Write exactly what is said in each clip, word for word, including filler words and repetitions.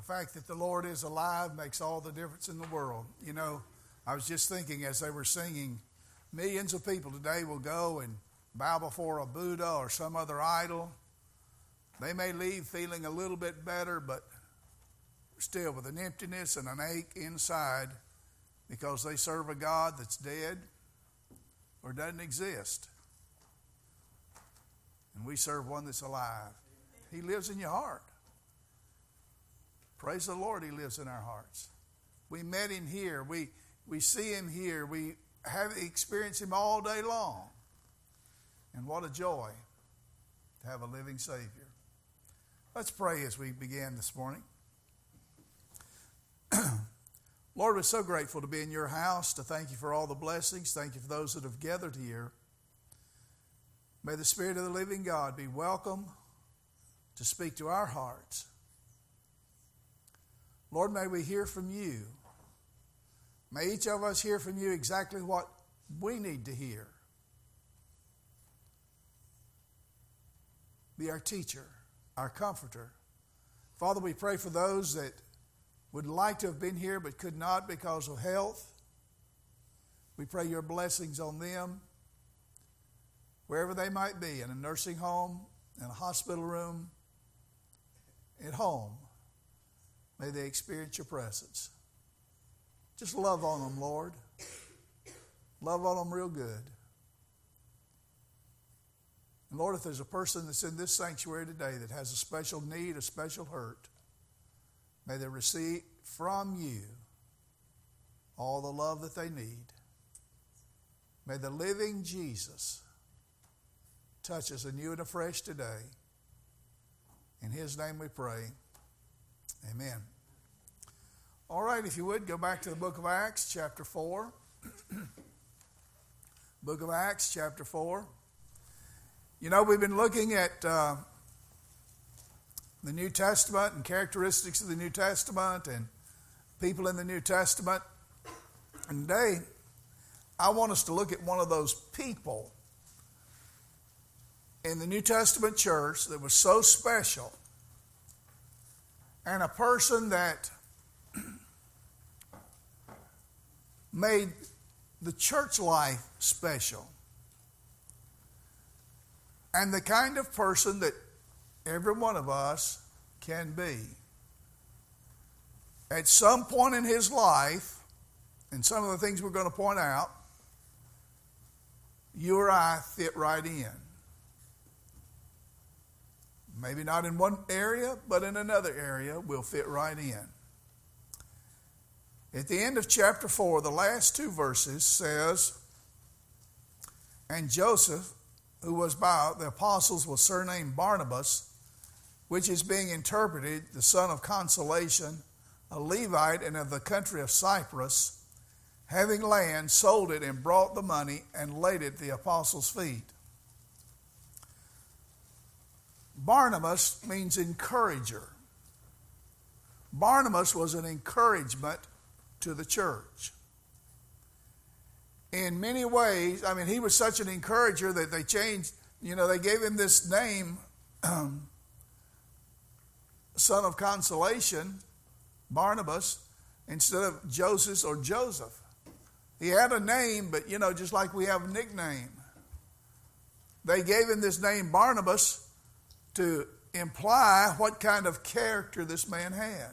fact that the Lord is alive makes all the difference in the world. You know, I was just thinking as they were singing, millions of people today will go and bow before a Buddha or some other idol. They may leave feeling a little bit better, but still with an emptiness and an ache inside because they serve a God that's dead or doesn't exist. And we serve one that's alive. He lives in your heart. Praise the Lord, He lives in our hearts. We met Him here. We, we see Him here. We have experienced Him all day long. And what a joy to have a living Savior. Let's pray as we begin this morning. Lord, we're so grateful to be in your house, to thank you for all the blessings. Thank you for those that have gathered here. May the Spirit of the living God be welcome to speak to our hearts. Lord, may we hear from you. May each of us hear from you exactly what we need to hear. Be our teacher, our comforter. Father, we pray for those that would like to have been here but could not because of health. We pray your blessings on them, wherever they might be, in a nursing home, in a hospital room, at home. May they experience your presence. Just love on them, Lord. Love on them real good. And Lord, if there's a person that's in this sanctuary today that has a special need, a special hurt, may they receive from you all the love that they need. May the living Jesus touch us anew and afresh today. In His name we pray. Amen. All right, if you would, go back to the book of Acts, chapter four. Book of Acts, chapter four. You know, we've been looking at uh, the New Testament and characteristics of the New Testament and people in the New Testament. And today, I want us to look at one of those people in the New Testament church that was so special, and a person that made the church life special, and the kind of person that every one of us can be. At some point in his life, and some of the things we're going to point out, you or I fit right in. Maybe not in one area, but in another area we'll fit right in. At the end of chapter four, the last two verses says, "And Joseph, who was by the apostles, was surnamed Barnabas, which is being interpreted, the son of consolation, a Levite and of the country of Cyprus, having land, sold it and brought the money and laid it at the apostles' feet." Barnabas means encourager. Barnabas was an encouragement to the church. In many ways, I mean, he was such an encourager that they changed, you know, they gave him this name, um, son of consolation, Barnabas, instead of Joseph or Joseph. He had a name, but, you know, just like we have a nickname. They gave him this name Barnabas to imply what kind of character this man had.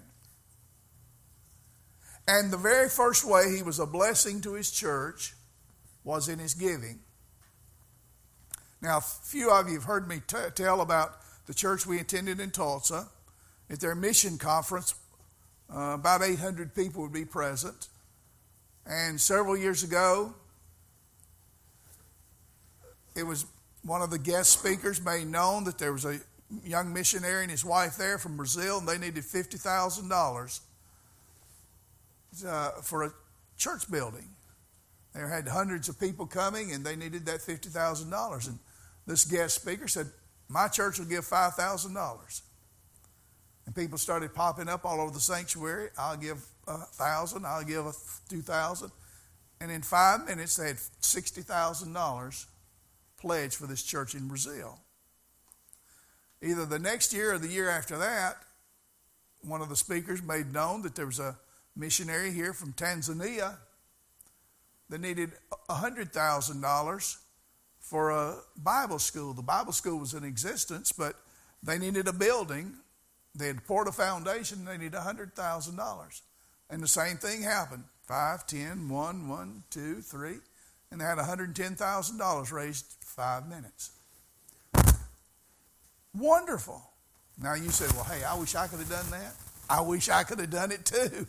And the very first way he was a blessing to his church was in his giving. Now, a few of you have heard me t- tell about the church we attended in Tulsa. At their mission conference, uh, about eight hundred people would be present. And several years ago, it was one of the guest speakers made known that there was a young missionary and his wife there from Brazil, and they needed fifty thousand dollars uh, for a church building. They had hundreds of people coming, and they needed that fifty thousand dollars. And this guest speaker said, "My church will give five thousand dollars. And people started popping up all over the sanctuary. "I'll give a thousand, I'll give a two thousand. And in five minutes, they had sixty thousand dollars pledged for this church in Brazil. Either the next year or the year after that, one of the speakers made known that there was a missionary here from Tanzania that needed one hundred thousand dollars for a Bible school. The Bible school was in existence, but they needed a building. They had poured a foundation. They needed one hundred thousand dollars. And the same thing happened. Five, ten, one, one, two, three. And they had one hundred ten thousand dollars raised five minutes. Wonderful. Now you said, well, hey, I wish I could have done that. I wish I could have done it too.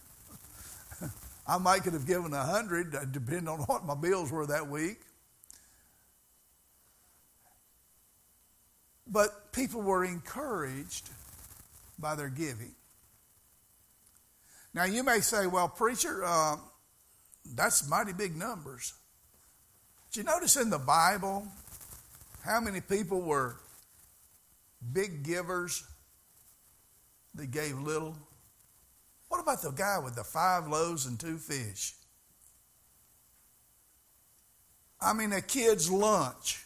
I might could have given a hundred, depending on what my bills were that week. But people were encouraged by their giving. Now you may say, well, preacher, uh, that's mighty big numbers. Did you notice in the Bible how many people were big givers that gave little? What about the guy with the five loaves and two fish? I mean, a kid's lunch.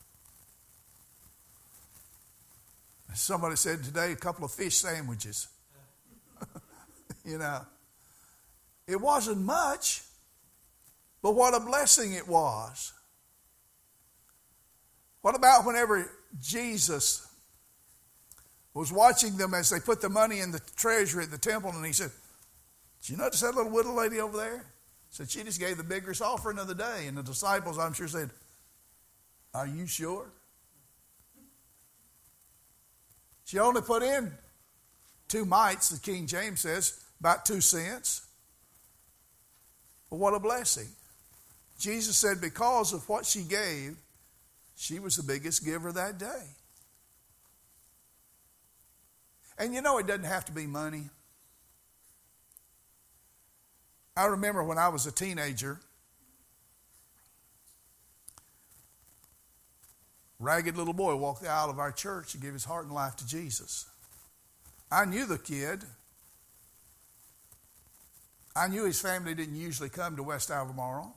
Somebody said today, a couple of fish sandwiches. You know, it wasn't much, but what a blessing it was. What about whenever Jesus was watching them as they put the money in the treasury at the temple, and he said, did you notice that little widow lady over there? Said she just gave the biggest offering of the day. And the disciples, I'm sure, said, are you sure? She only put in two mites, the King James says, about two cents. But what a blessing. Jesus said because of what she gave, she was the biggest giver that day. And you know, it doesn't have to be money. I remember when I was a teenager, ragged little boy walked the aisle of our church to give his heart and life to Jesus. I knew the kid. I knew his family didn't usually come to West Albemarle.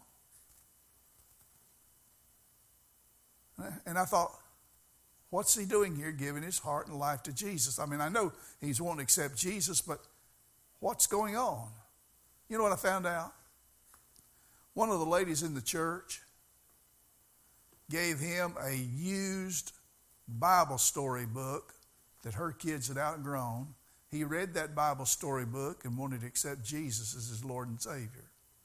And I thought, what's he doing here giving his heart and life to Jesus? I mean, I know he's wanting to accept Jesus, but what's going on? You know what I found out? One of the ladies in the church gave him a used Bible story book that her kids had outgrown. He read that Bible story book and wanted to accept Jesus as his Lord and Savior.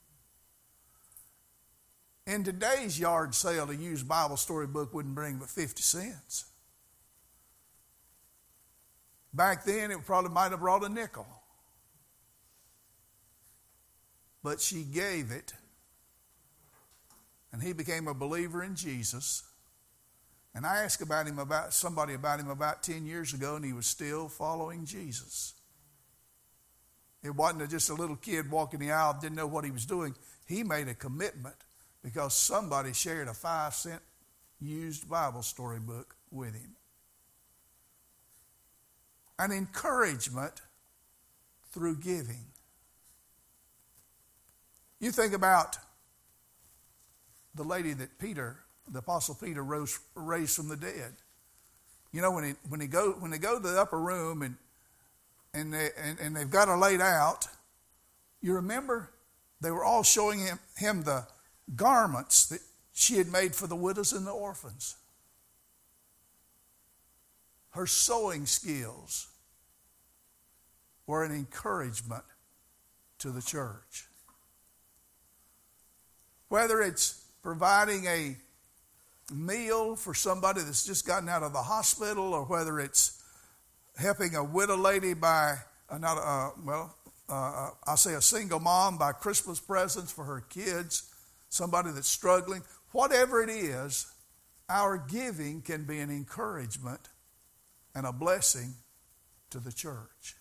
In today's yard sale, a used Bible story book wouldn't bring but fifty cents. Back then, it probably might have brought a nickel. But she gave it, and he became a believer in Jesus. And I asked about him about somebody about him about ten years ago, and he was still following Jesus. It wasn't just a little kid walking the aisle, didn't know what he was doing. He made a commitment because somebody shared a five cent used Bible story book with him. An encouragement through giving. You think about the lady that Peter, the Apostle Peter, rose, raised from the dead. You know, when he when he go when they go to the upper room and and they and, and they've got her laid out, you remember they were all showing him him the garments that she had made for the widows and the orphans. Her sewing skills were an encouragement to the church. Whether it's providing a meal for somebody that's just gotten out of the hospital, or whether it's helping a widow lady by, uh, not uh, well, uh, I'll say a single mom buy Christmas presents for her kids, somebody that's struggling. Whatever it is, our giving can be an encouragement and a blessing to the church.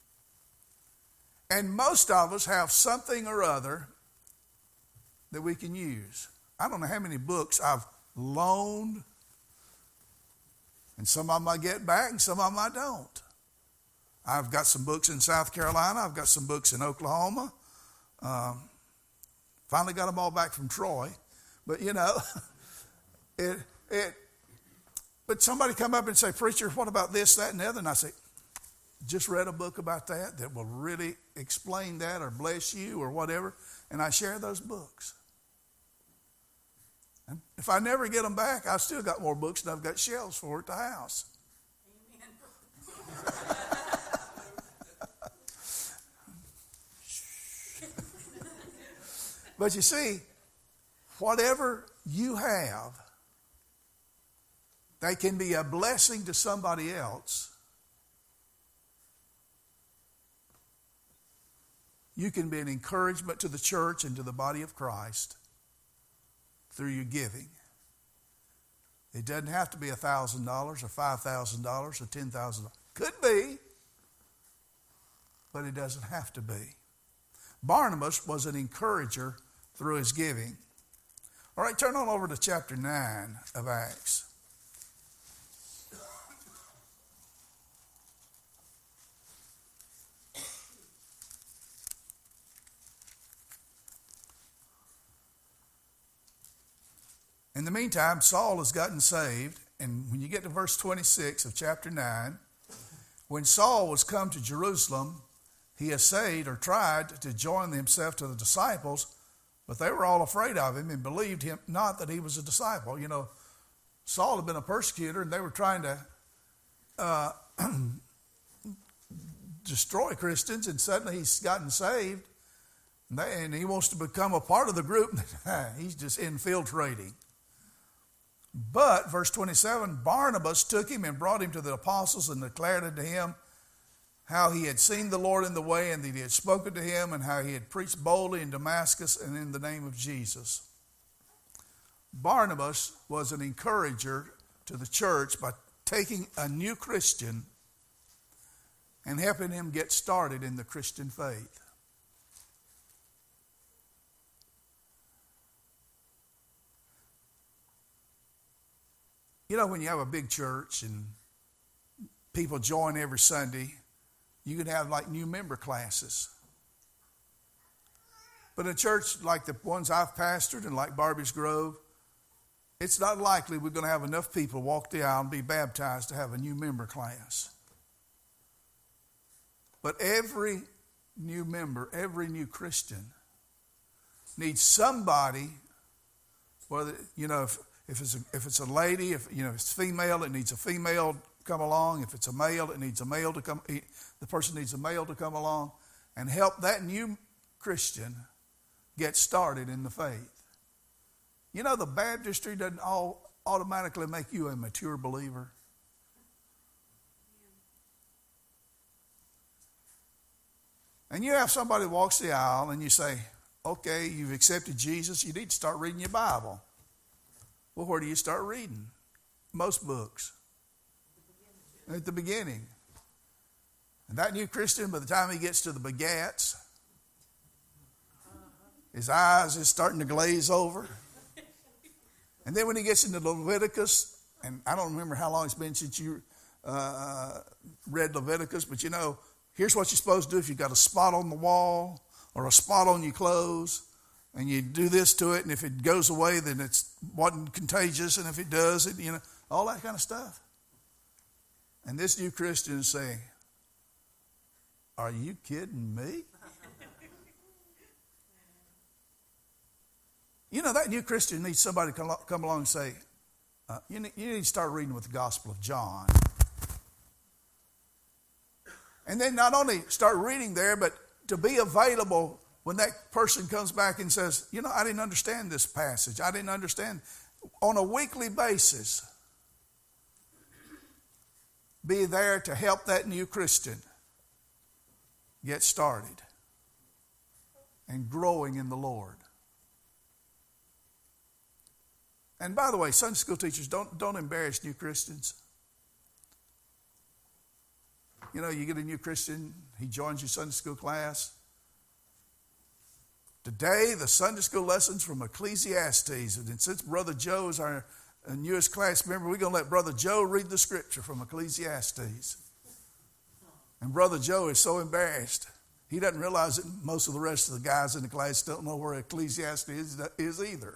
And most of us have something or other that we can use. I don't know how many books I've loaned, and some of them I get back and some of them I don't. I've got some books in South Carolina. I've got some books in Oklahoma. Um, finally got them all back from Troy. But, you know, it it. But somebody come up and say, preacher, what about this, that, and the other? And I say, just read a book about that that will really explain that or bless you or whatever, and I share those books. And if I never get them back, I've still got more books than I've got shelves for at the house. Amen. But you see, whatever you have, they can be a blessing to somebody else. You can be an encouragement to the church and to the body of Christ through your giving. It doesn't have to be one thousand dollars or five thousand dollars or ten thousand dollars. Could be, but it doesn't have to be. Barnabas was an encourager through his giving. All right, turn on over to chapter nine of Acts. In the meantime, Saul has gotten saved, and when you get to verse twenty-six of chapter nine, when Saul was come to Jerusalem, he essayed or tried to join himself to the disciples, but they were all afraid of him and believed him not that he was a disciple. You know, Saul had been a persecutor, and they were trying to uh, destroy Christians, and suddenly he's gotten saved, and, they, and he wants to become a part of the group. He's just infiltrating. But, verse twenty-seven, Barnabas took him and brought him to the apostles and declared unto him how he had seen the Lord in the way, and that he had spoken to him, and how he had preached boldly in Damascus and in the name of Jesus. Barnabas was an encourager to the church by taking a new Christian and helping him get started in the Christian faith. You know, when you have a big church and people join every Sunday, you can have like new member classes. But in a church like the ones I've pastored and like Barbie's Grove, it's not likely we're going to have enough people walk the aisle and be baptized to have a new member class. But every new member, every new Christian needs somebody, whether, you know, if, if it's a, if it's a lady, if you know, if it's female, it needs a female to come along. If it's a male, it needs a male to come. The person needs a male to come along and help that new Christian get started in the faith. You know, the baptistry doesn't all automatically make you a mature believer. And you have somebody who walks the aisle and you say, okay, you've accepted Jesus, you need to start reading your Bible. Well, where do you start reading? Most books. At the beginning. And that new Christian, by the time he gets to the begats, his eyes is starting to glaze over. And then when he gets into Leviticus, and I don't remember how long it's been since you uh, read Leviticus, but you know, here's what you're supposed to do if you've got a spot on the wall or a spot on your clothes, and you do this to it, and if it goes away, then it wasn't contagious, and if it does, it, you know, all that kind of stuff. And this new Christian is saying, are you kidding me? You know, that new Christian needs somebody to come along and say, uh, you, need, you need to start reading with the Gospel of John. And then not only start reading there, but to be available when that person comes back and says, you know, I didn't understand this passage. I didn't understand. On a weekly basis, be there to help that new Christian get started and growing in the Lord. And by the way, Sunday school teachers, don't, don't embarrass new Christians. You know, you get a new Christian, he joins your Sunday school class. Today, the Sunday school lessons from Ecclesiastes. And since Brother Joe is our newest class member, we're going to let Brother Joe read the scripture from Ecclesiastes. And Brother Joe is so embarrassed. He doesn't realize that most of the rest of the guys in the class don't know where Ecclesiastes is, is either.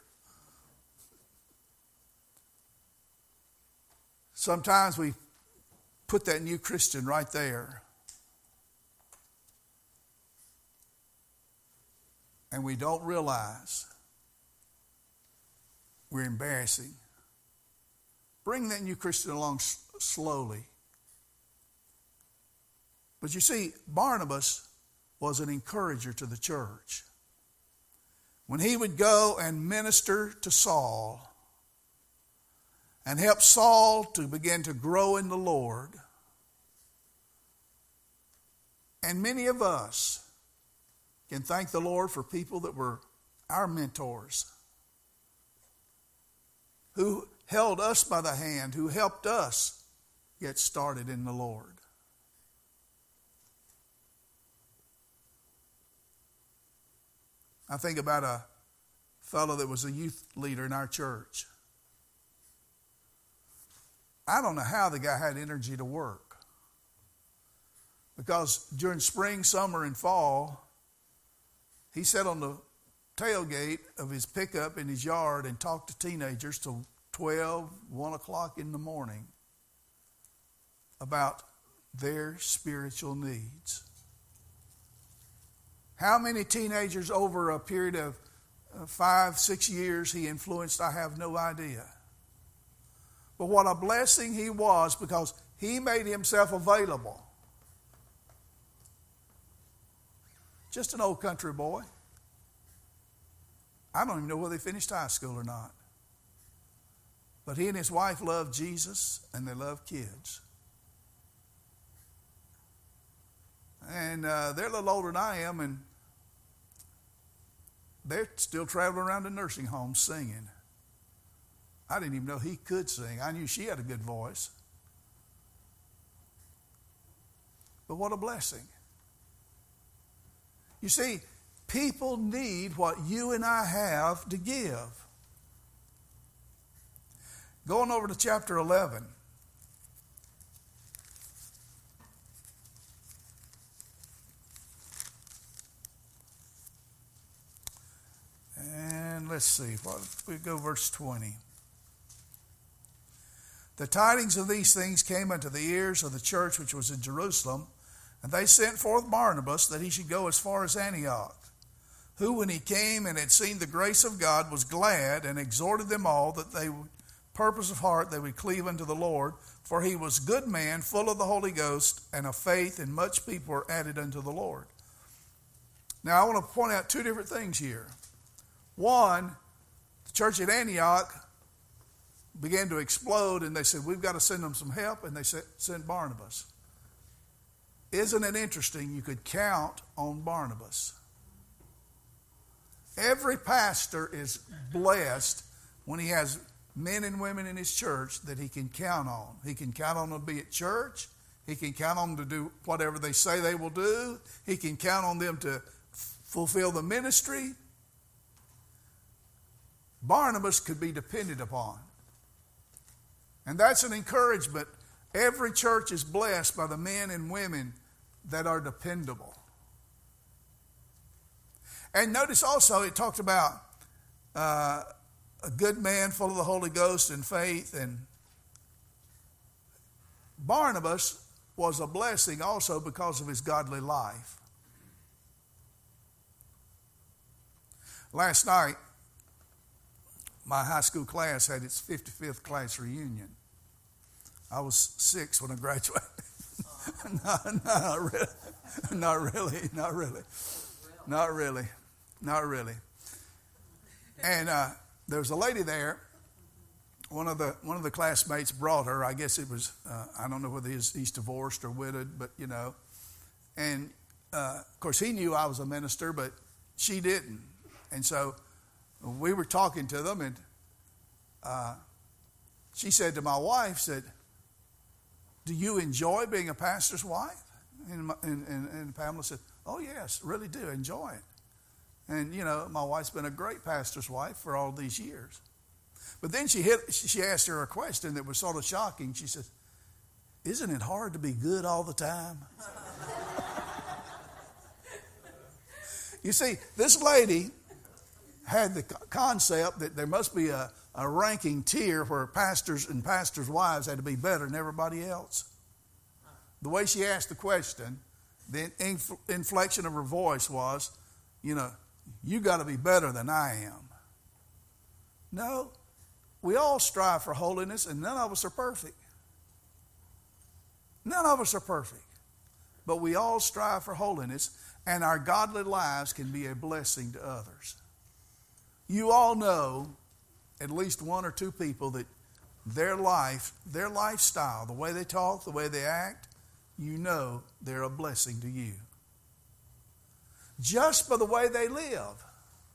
Sometimes we put that new Christian right there and we don't realize we're embarrassing. Bring that new Christian along s- slowly. But you see, Barnabas was an encourager to the church. When he would go and minister to Saul and help Saul to begin to grow in the Lord, and many of us can thank the Lord for people that were our mentors, who held us by the hand, who helped us get started in the Lord. I think about a fellow that was a youth leader in our church. I don't know how the guy had energy to work. Because during spring, summer, and fall, he sat on the tailgate of his pickup in his yard and talked to teenagers till twelve, one o'clock in the morning about their spiritual needs. How many teenagers over a period of five, six years he influenced, I have no idea. But what a blessing he was, because he made himself available. Just an old country boy. I don't even know whether they finished high school or not. But he and his wife loved Jesus, and they loved kids. And uh, they're a little older than I am, and they're still traveling around the nursing homes singing. I didn't even know he could sing. I knew she had a good voice. But what a blessing. You see, people need what you and I have to give. Going over to chapter eleven. And let's see, we go verse twenty. The tidings of these things came unto the ears of the church which was in Jerusalem, and they sent forth Barnabas that he should go as far as Antioch, who when he came and had seen the grace of God was glad, and exhorted them all that they would purpose of heart they would cleave unto the Lord, for he was good man, full of the Holy Ghost and of faith, and much people were added unto the Lord. Now I want to point out two different things here. One, the church at Antioch began to explode, and they said, we've got to send them some help, and they sent Barnabas. Isn't it interesting? You could count on Barnabas. Every pastor is blessed when he has men and women in his church that he can count on. He can count on them to be at church. He can count on them to do whatever they say they will do. He can count on them to fulfill the ministry. Barnabas could be depended upon. And that's an encouragement. Every church is blessed by the men and women that are dependable. And notice also it talked about uh, a good man full of the Holy Ghost and faith. And Barnabas was a blessing also because of his godly life. Last night, my high school class had its fifty-fifth class reunion. I was six when I graduated. no, no, not really. Not really. Not really. Not really. Not really. And uh, there was a lady there. One of the one of the classmates brought her. I guess it was, uh, I don't know whether he's, he's divorced or widowed, but you know. And uh, of course he knew I was a minister, but she didn't. And so we were talking to them, and uh, she said to my wife, said, do you enjoy being a pastor's wife? And, and, and, and Pamela said, oh yes, really do enjoy it. And you know, my wife's been a great pastor's wife for all these years. But then she hit, she asked her a question that was sort of shocking. She said, isn't it hard to be good all the time? You see, this lady had the concept that there must be a, a ranking tier where pastors and pastors' wives had to be better than everybody else. The way she asked the question, the inflection of her voice was, you know, you got to be better than I am. No, we all strive for holiness, and none of us are perfect. None of us are perfect. But we all strive for holiness, and our godly lives can be a blessing to others. You all know at least one or two people that their life, their lifestyle, the way they talk, the way they act, you know they're a blessing to you. Just by the way they live.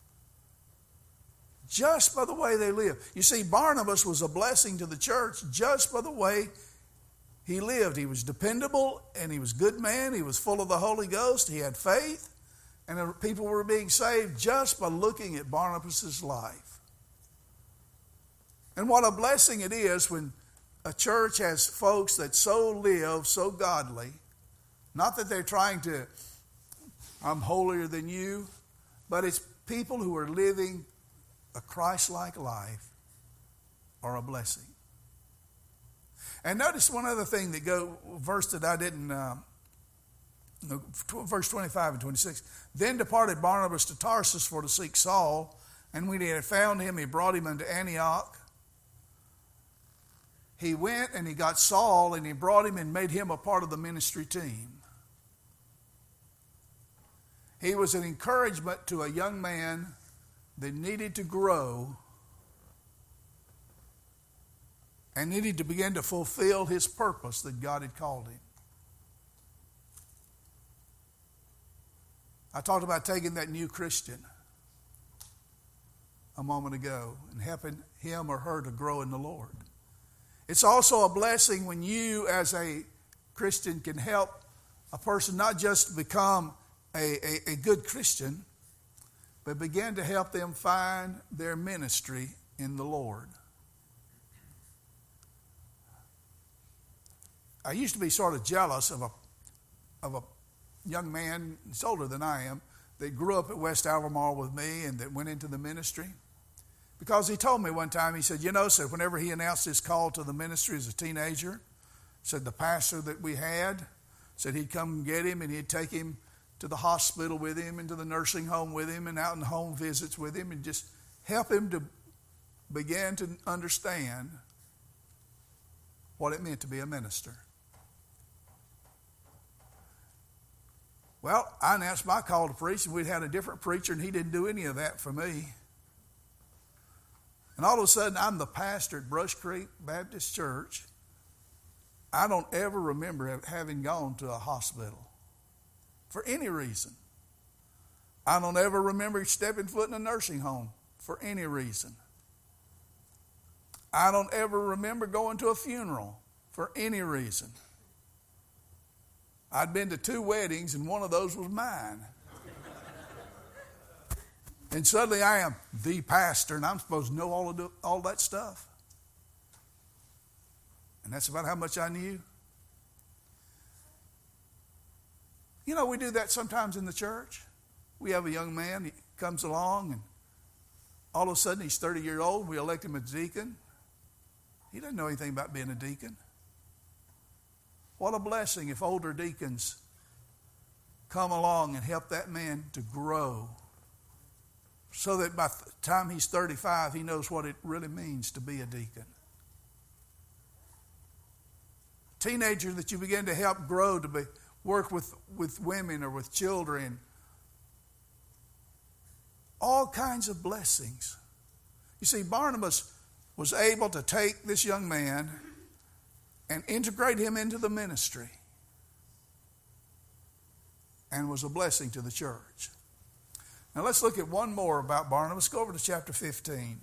Just by the way they live. You see, Barnabas was a blessing to the church just by the way he lived. He was dependable and he was a good man. He was full of the Holy Ghost. He had faith. And people were being saved just by looking at Barnabas' life. And what a blessing it is when a church has folks that so live, so godly. Not that they're trying to, I'm holier than you, but it's people who are living a Christ-like life are a blessing. And notice one other thing that go verse that I didn't, uh, verse twenty-five and twenty-six. Then departed Barnabas to Tarsus for to seek Saul, and when he had found him, he brought him unto Antioch. He went and he got Saul, and he brought him and made him a part of the ministry team. He was an encouragement to a young man that needed to grow and needed to begin to fulfill his purpose that God had called him. I talked about taking that new Christian a moment ago and helping him or her to grow in the Lord. It's also a blessing when you as a Christian can help a person not just become a, a, a good Christian, but begin to help them find their ministry in the Lord. I used to be sort of jealous of a of a young man, he's older than I am, that grew up at West Albemarle with me and that went into the ministry. Because he told me one time, he said, you know, said whenever he announced his call to the ministry as a teenager, said the pastor that we had, said he'd come get him and he'd take him to the hospital with him and to the nursing home with him and out in home visits with him and just help him to begin to understand what it meant to be a minister. Well, I announced my call to preach, and we'd had a different preacher, and he didn't do any of that for me. And all of a sudden, I'm the pastor at Brush Creek Baptist Church. I don't ever remember having gone to a hospital for any reason. I don't ever remember stepping foot in a nursing home for any reason. I don't ever remember going to a funeral for any reason. I'd been to two weddings, and one of those was mine. And suddenly I am the pastor, and I'm supposed to know all of the, all that stuff. And that's about how much I knew. You know, we do that sometimes in the church. We have a young man, he comes along, and all of a sudden he's thirty years old. We elect him as deacon. He doesn't know anything about being a deacon. What a blessing if older deacons come along and help that man to grow so that by the time he's thirty-five, he knows what it really means to be a deacon. Teenagers that you begin to help grow to be, work with, with women or with children. All kinds of blessings. You see, Barnabas was able to take this young man and integrate him into the ministry and was a blessing to the church. Now let's look at one more about Barnabas. Go over to chapter fifteen.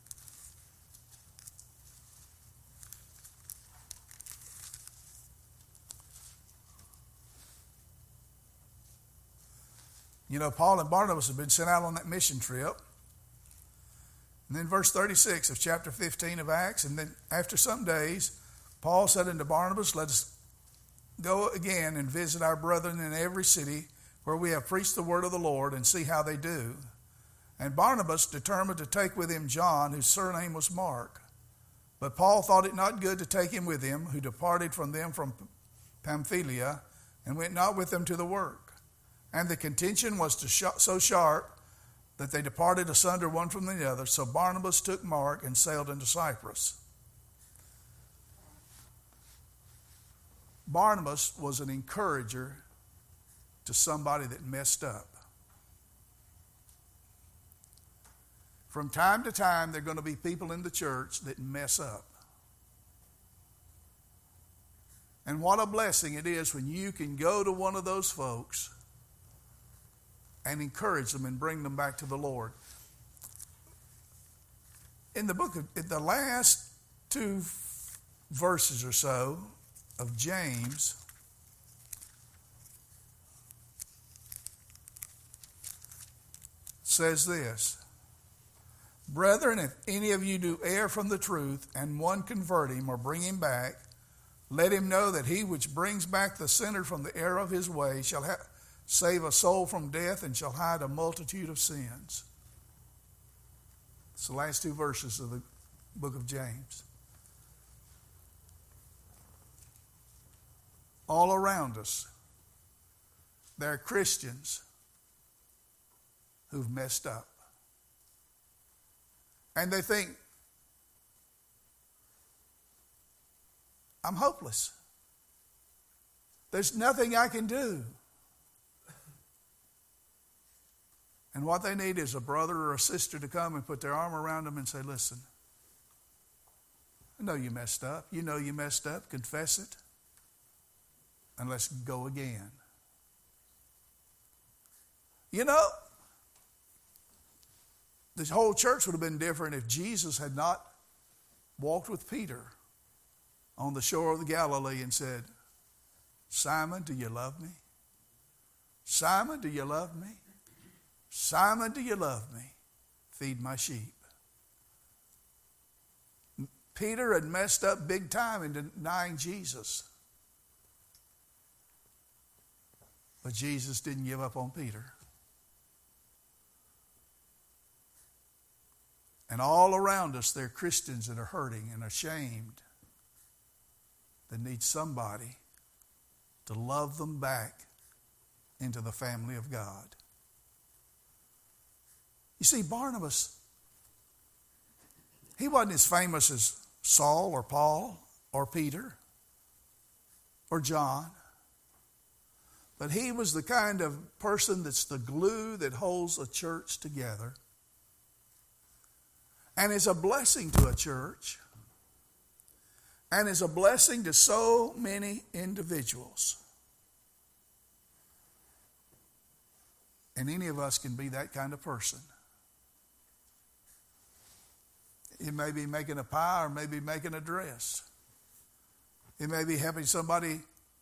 You know, Paul and Barnabas have been sent out on that mission trip. And then verse thirty-six of chapter fifteen of Acts, and then after some days, Paul said unto Barnabas, let us go again and visit our brethren in every city where we have preached the word of the Lord and see how they do. And Barnabas determined to take with him John, whose surname was Mark. But Paul thought it not good to take him with him, who departed from them from Pamphylia, and went not with them to the work. And the contention was to sh- so sharp that they departed asunder one from the other. So Barnabas took Mark and sailed into Cyprus. Barnabas was an encourager to somebody that messed up. From time to time, there are going to be people in the church that mess up. And what a blessing it is when you can go to one of those folks and encourage them and bring them back to the Lord. In the book of, in the last two verses or so of James, says this: Brethren, if any of you do err from the truth, and one convert him or bring him back, let him know that he which brings back the sinner from the error of his way shall ha- save a soul from death and shall hide a multitude of sins. It's the last two verses of the book of James. All around us, there are Christians who've messed up. And they think, I'm hopeless. There's nothing I can do. And what they need is a brother or a sister to come and put their arm around them and say, listen, I know you messed up. You know you messed up. Confess it. And let's go again. You know, this whole church would have been different if Jesus had not walked with Peter on the shore of the Galilee and said, Simon, do you love me? Simon, do you love me? Simon, do you love me? Feed my sheep. Peter had messed up big time in denying Jesus. But Jesus didn't give up on Peter. And all around us, there are Christians that are hurting and ashamed that need somebody to love them back into the family of God. You see, Barnabas, he wasn't as famous as Saul or Paul or Peter or John, but he was the kind of person that's the glue that holds a church together and is a blessing to a church and is a blessing to so many individuals. And any of us can be that kind of person. It may be making a pie or maybe making a dress. It may be helping somebody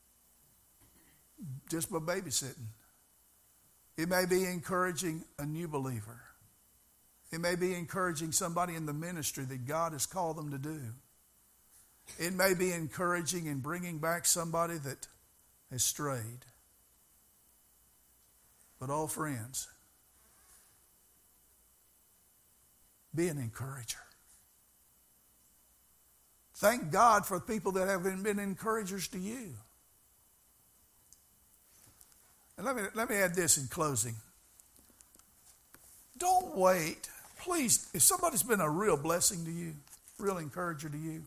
just by babysitting. It may be encouraging a new believer. It may be encouraging somebody in the ministry that God has called them to do. It may be encouraging and bringing back somebody that has strayed. But all friends, be an encourager. Thank God for people that have been encouragers to you. And let me, let me add this in closing. Don't wait. Please, if somebody's been a real blessing to you, real encourager to you,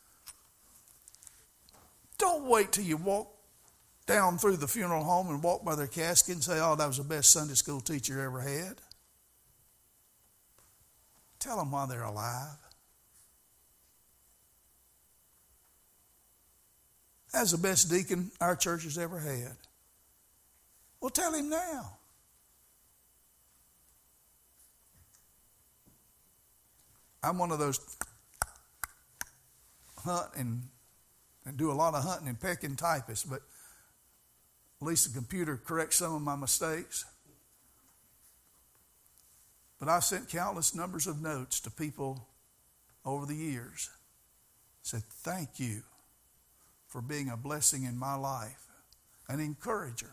don't wait till you walk down through the funeral home and walk by their casket and say, oh, that was the best Sunday school teacher you ever had. Tell them while they're alive. That's the best deacon our church has ever had. Well, tell him now. I'm one of those hunt and, and do a lot of hunting and pecking typists, but at least the computer corrects some of my mistakes. But I've sent countless numbers of notes to people over the years. Said, thank you for being a blessing in my life, an encourager.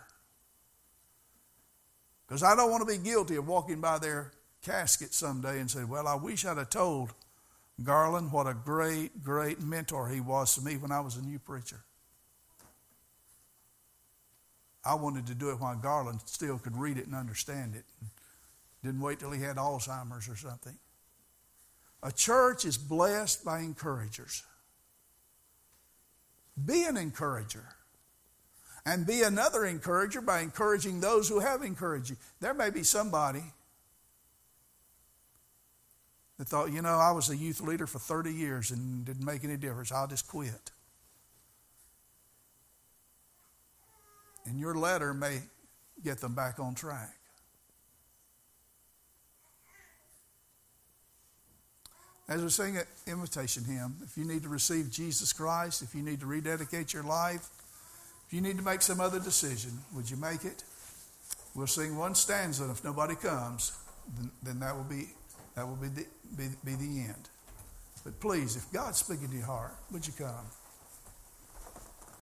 Because I don't want to be guilty of walking by their casket someday and say, well, I wish I'd have told Garland what a great, great mentor he was to me when I was a new preacher. I wanted to do it while Garland still could read it and understand it. Didn't wait till he had Alzheimer's or something. A church is blessed by encouragers. Be an encourager. And be another encourager by encouraging those who have encouraged you. There may be somebody that thought, you know, I was a youth leader for thirty years and didn't make any difference. I'll just quit. And your letter may get them back on track. As we sing an invitation hymn, if you need to receive Jesus Christ, if you need to rededicate your life, if you need to make some other decision, would you make it? We'll sing one stanza, and if nobody comes, then, then that will be that will be the, be, be the end. But please, if God's speaking to your heart, would you come?